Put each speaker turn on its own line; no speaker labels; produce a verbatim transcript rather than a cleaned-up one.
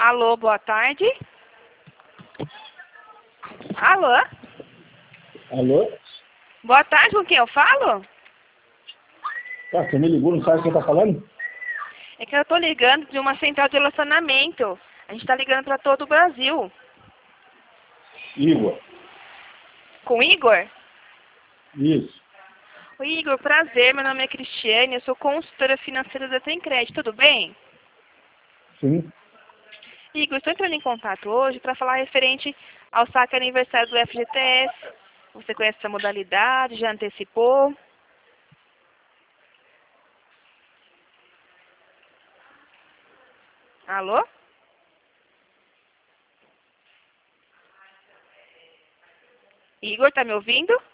Alô, boa tarde. Alô?
Alô?
Boa tarde, com quem eu falo?
Ah, você me ligou, não sabe quem tá falando?
É que eu tô ligando de uma central de relacionamento. A gente tá ligando pra todo o Brasil.
Igor.
Com o Igor?
Isso.
Oi, Igor, prazer. Meu nome é Cristiane, eu sou consultora financeira da Tencred, tudo bem?
Sim.
Igor, estou entrando em contato hoje para falar referente ao saque aniversário do F G T S. Você conhece essa modalidade? Já antecipou? Alô? Igor, tá me ouvindo?